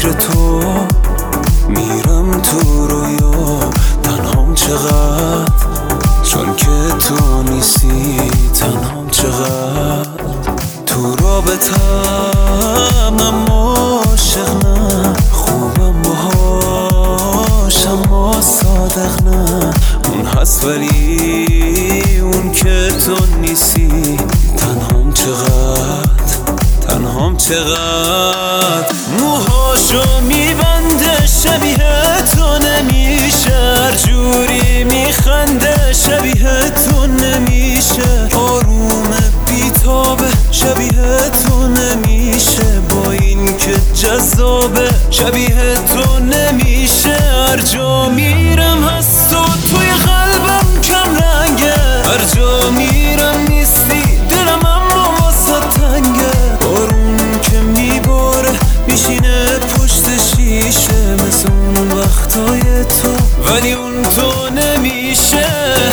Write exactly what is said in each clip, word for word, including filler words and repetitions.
فکر تو میرم تو رویا، تنهام چقدر چون که تو نیستی، تنهام چقدر تو رابطم، اما عاشق نه، خوبم باهاش اما صادق نه، اون هست ولی اون که تو نیستی، تنهام چقدر تنهام چقدر موهاشو میبنده شبیه تو نمیشه، هر جوری میخنده شبیه تو نمیشه، آرومه بیتابه شبیه تو نمیشه، با این که جذابه شبیه تو نمیشه، هر جا میرم هست و توی قلبم کم رنگه، هر جا میرم نیستی دلم اما واسه تنگه، بارون که میباره میشینه پشت شیشه، مثل اون وقتای تو ولی اون تو نمیشه.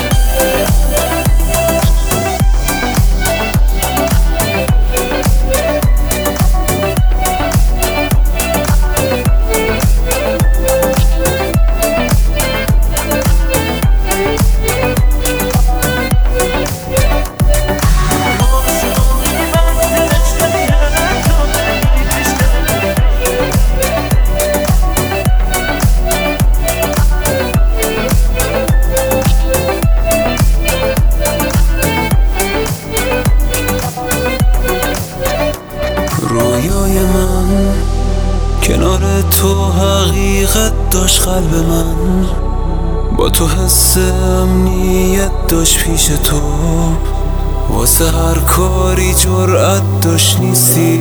رویای من کنار تو حقیقت داشت، قلب من با تو حس امنیت داشت، پیش تو واسه هر کاری جرأت داشت، نیستی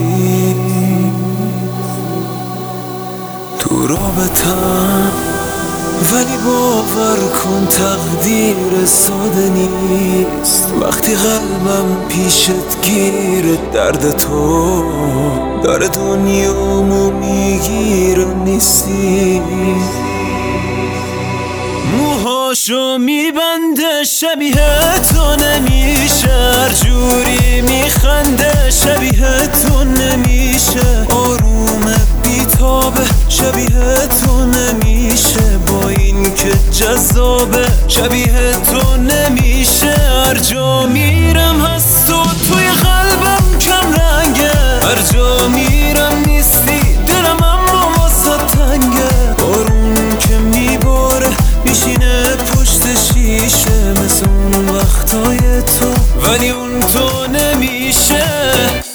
تو رابطم، ولی باور کن تقدیر ساده نیست، وقتی قلبم پیشت گیره، درد تو داره دنیامو میگیره، نیستی موهاشو میبنده شبیه تو نمیشه، هر جوری میخنده شبیه تو نمیشه، آرومه بیتابه شبیه تو نمیشه، با این که جذابه شبیه تو نمیشه، هر جا میرم هست و توی قلبم کم رنگه، هر جا میرم نیستی دلم اما واسه تنگه، بارون که میباره میشینه پشت شیشه، مثل اون وقتای تو ولی اون تو نمیشه.